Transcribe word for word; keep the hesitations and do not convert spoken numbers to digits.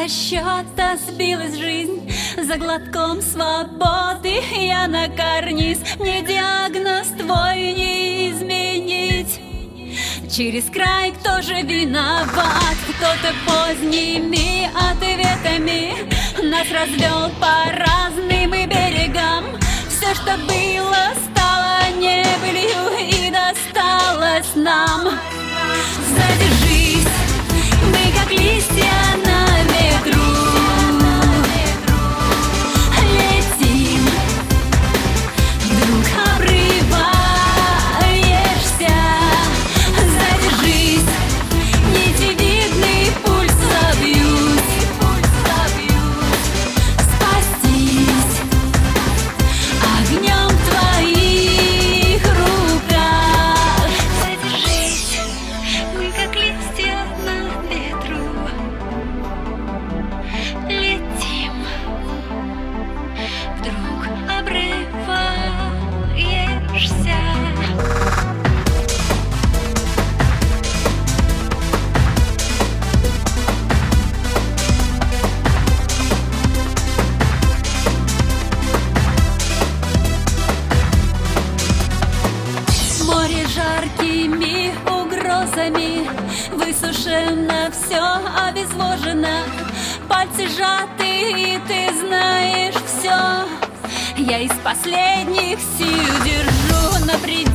расчета сбилась жизнь. За глотком свободы я на карниз. Мне диагноз твой не изменить. Через край кто же виноват? Кто-то поздними ответами нас развел по разным и берегам. Все, что было, стало небылью и досталось нам. Задержись, мы как листья на ветру летим, вдруг обрываешься. Задержись, нитевидный пульс забьюсь, спастись огнем в твоих руках. Задержись, мы как листья на ветру летим, вдруг обрываешься. Море жаркими угрозами высушено, все обезвожено. Пальцы сжаты, и ты знаешь все. Я из последних сил держу на пределе.